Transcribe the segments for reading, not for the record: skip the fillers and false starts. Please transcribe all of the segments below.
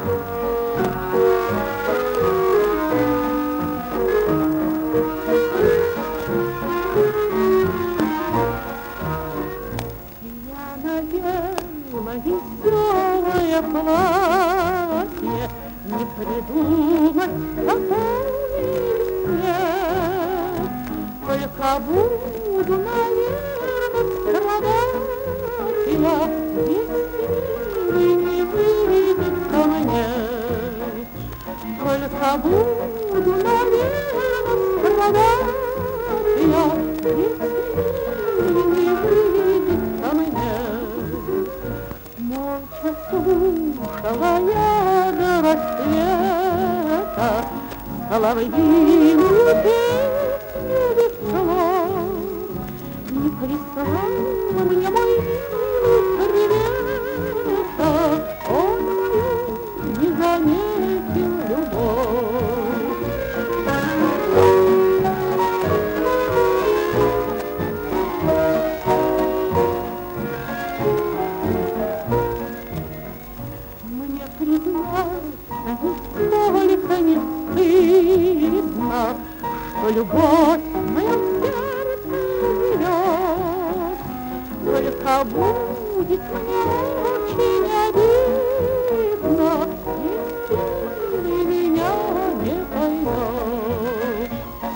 Веселое платье не придумать какое. Только буду, наверное, страдать я, если не выйдет ко мне. Только буду, наверное, страдать я, если не выйдет ко мне. Молча слушала я до рассвета соловьиную песню без слов. Не прислал мне мой милый привета, он мою не заметил любовь. Признаться, нисколько не стыдно, что любовь моя в сердце живет. Только будет мне очень обидно, если меня не поймет.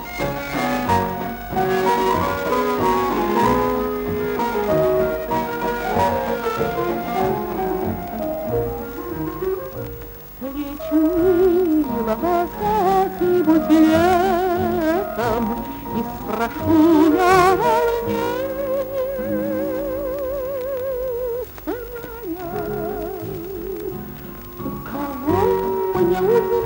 Встречу милого как-нибудь летом и спрошу я волнения, у кого мне узнать